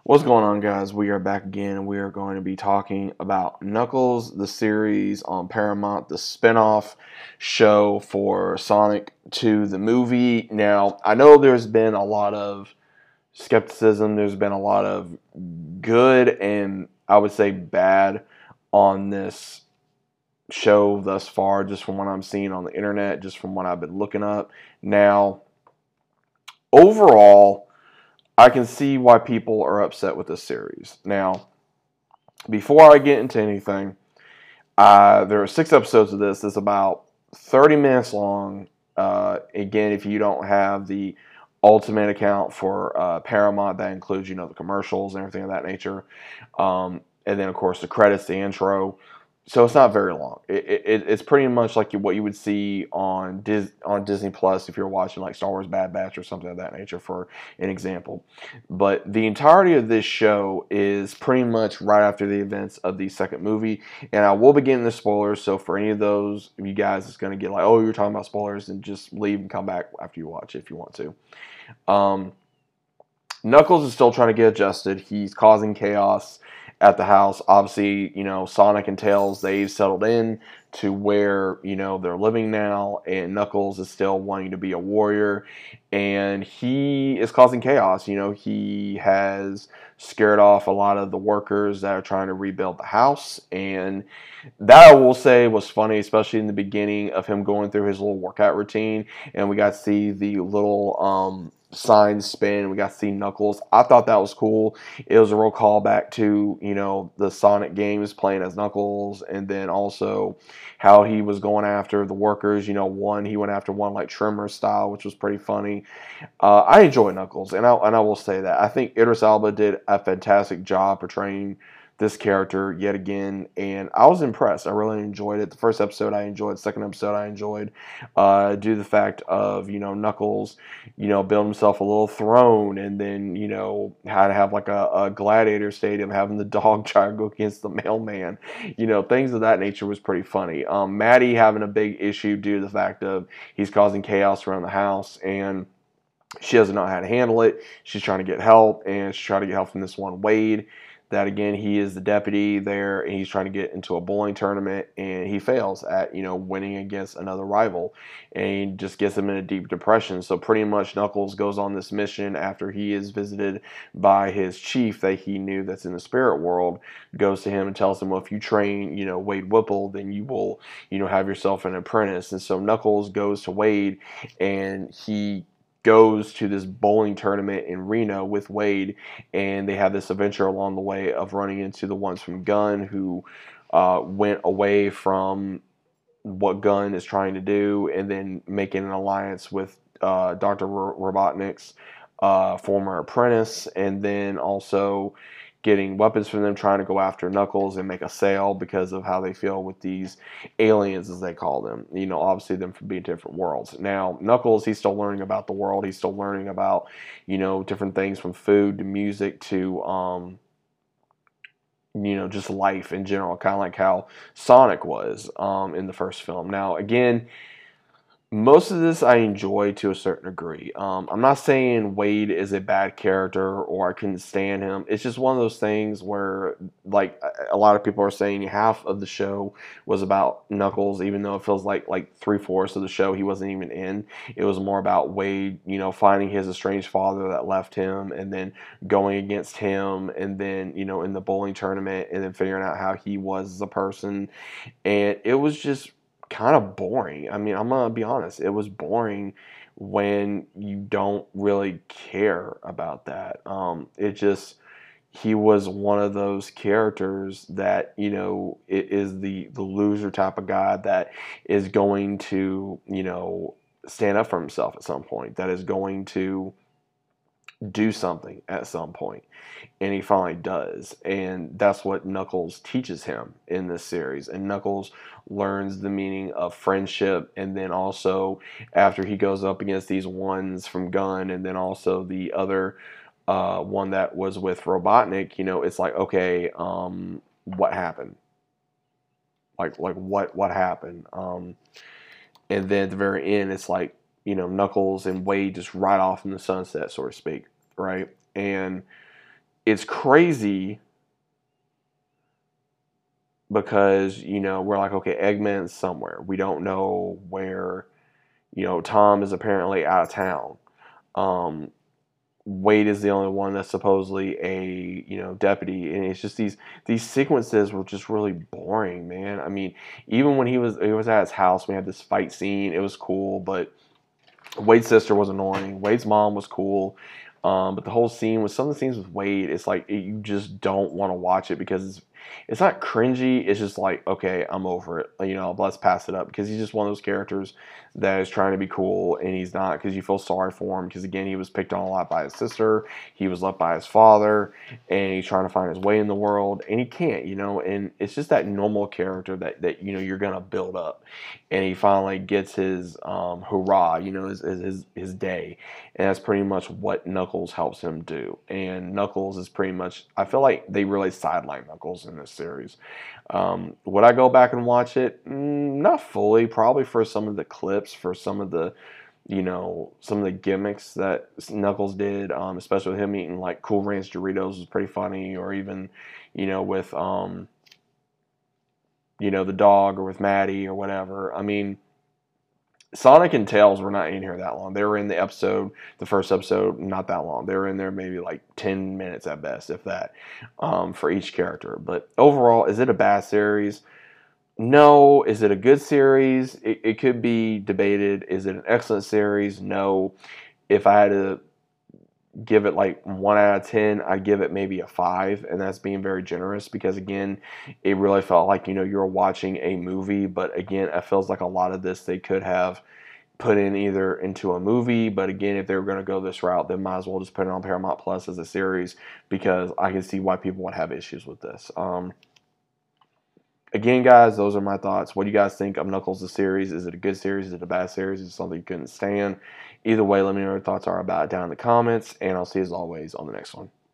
What's going on, guys? We are back again, and we are going to be talking about Knuckles, the series on Paramount, the spinoff show for Sonic 2, the movie. Now, I know there's been a lot of skepticism, there's been a lot of good and I would say bad on this show thus far, just from what I'm seeing on the internet, just from what I've been looking up. Now, overall, I can see why people are upset with this series. Now, before I get into anything, there are 6 episodes of this. It's about 30 minutes long. Again, if you don't have the Ultimate account for Paramount, that includes, the commercials and everything of that nature. And then, of course, the credits, the intro. So it's not very long. It's pretty much like what you would see on Disney Plus if you're watching like Star Wars Bad Batch or something of that nature, for an example. But the entirety of this show is pretty much right after the events of the second movie, and I will be getting the spoilers. So for any of those of you guys that's going to get like, oh, you're talking about spoilers, and just leave and come back after you watch it if you want to. Knuckles is still trying to get adjusted. He's causing chaos at the house. Obviously, Sonic and Tails, they've settled in to where, they're living now, and Knuckles is still wanting to be a warrior, and he is causing chaos. He has scared off a lot of the workers that are trying to rebuild the house, and that, I will say, was funny, especially in the beginning of him going through his little workout routine, and we got to see the little sign spin. We got to see Knuckles. I thought that was cool. It was a real callback to, the Sonic games, playing as Knuckles, and then also how he was going after the workers. He went after one like Trimmer style, which was pretty funny. I enjoy Knuckles, and I will say that. I think Idris Elba did a fantastic job portraying this character yet again, and I was impressed. I really enjoyed it. The first episode I enjoyed, second episode I enjoyed, due to the fact of, Knuckles, build himself a little throne, and then, how to have like a gladiator stadium, having the dog try to go against the mailman, things of that nature was pretty funny. Maddie having a big issue due to the fact of he's causing chaos around the house, and she doesn't know how to handle it. She's trying to get help, and she's trying to get help from this one Wade. That, again, he is the deputy there, and he's trying to get into a bowling tournament, and he fails at winning against another rival, and he just gets him in a deep depression. So pretty much Knuckles goes on this mission after he is visited by his chief that he knew that's in the spirit world, goes to him and tells him, well, if you train Wade Whipple, then you will have yourself an apprentice. And so Knuckles goes to Wade, and he goes to this bowling tournament in Reno with Wade, and they have this adventure along the way of running into the ones from Gun who went away from what Gun is trying to do, and then making an alliance with Dr. Robotnik's former apprentice, and then also getting weapons from them, trying to go after Knuckles and make a sale because of how they feel with these aliens, as they call them. Obviously them from being different worlds. Now, Knuckles, he's still learning about the world. He's still learning about, different things from food to music to, just life in general, kind of like how Sonic was in the first film. Now, again, most of this I enjoy to a certain degree. I'm not saying Wade is a bad character or I couldn't stand him. It's just one of those things where, like, a lot of people are saying half of the show was about Knuckles, even though it feels like 3/4 of the show he wasn't even in. It was more about Wade, finding his estranged father that left him, and then going against him, and then, in the bowling tournament, and then figuring out how he was as a person. And it was just kind of boring. I mean, I'm gonna be honest, it was boring when you don't really care about that. It just, he was one of those characters that, it is the loser type of guy that is going to, stand up for himself at some point, that is going to do something at some point, and he finally does. And that's what Knuckles teaches him in this series. And Knuckles learns the meaning of friendship, and then also after he goes up against these ones from Gun, and then also the other one that was with Robotnik, it's like, okay, what happened? Like what happened? And then at the very end, it's like, Knuckles and Wade just ride off in the sunset, so to speak, right? And it's crazy because, you know, we're like, okay, Eggman's somewhere. We don't know where, you know, Tom is apparently out of town. Wade is the only one that's supposedly a, you know, deputy, and it's just these sequences were just really boring, man. I mean, even when he was at his house, we had this fight scene. It was cool, but Wade's sister was annoying. Wade's mom was cool. But the whole scene with some of the scenes with Wade, it's like you just don't want to watch it because it's not cringy. It's just like, okay, I'm over it. You know, let's pass it up because he's just one of those characters that is trying to be cool and he's not, because you feel sorry for him because again, he was picked on a lot by his sister. He was left by his father, and he's trying to find his way in the world and he can't. You know, and it's just that normal character that you know you're gonna build up, and he finally gets his hurrah. You know, his day. And that's pretty much what Knuckles helps him do. And Knuckles is pretty much, I feel like they really sideline Knuckles in this series. Would I go back and watch it? Not fully, probably for some of the clips, for some of the, you know, some of the gimmicks that Knuckles did, especially with him eating like Cool Ranch Doritos was pretty funny, or even, you know, with, you know, the dog, or with Maddie or whatever. I mean, Sonic and Tails were not in here that long. They were in the episode, the first episode, not that long. They were in there maybe like 10 minutes at best, if that, for each character. But overall, is it a bad series? No. Is it a good series? It could be debated. Is it an excellent series? No. If I had to give it like 1 out of 10, I'd give it maybe a 5, and that's being very generous because again, it really felt like, you know, you're watching a movie. But again, it feels like a lot of this they could have put in either into a movie, but again, if they were going to go this route, then might as well just put it on Paramount Plus as a series, because I can see why people would have issues with this. Again, guys, those are my thoughts. What do you guys think of Knuckles the series? Is it a good series? Is it a bad series? Is it something you couldn't stand? Either way, let me know what your thoughts are about it down in the comments, and I'll see you as always on the next one.